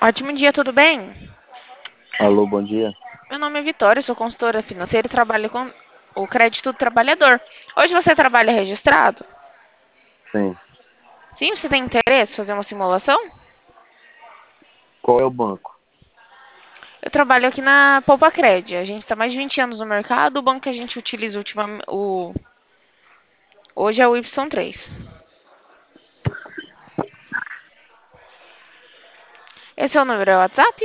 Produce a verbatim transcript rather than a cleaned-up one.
Ótimo dia, tudo bem? Alô, bom dia. Meu nome é Vitória, sou consultora financeira e trabalho com o crédito do trabalhador. Hoje você trabalha registrado? Sim. Sim, você tem interesse em fazer uma simulação? Qual é o banco? Eu trabalho aqui na Poupa Cred. A gente está mais de vinte anos no mercado. O banco que a gente utiliza ultimamente, o... hoje é o Y três. Esse é o número do WhatsApp?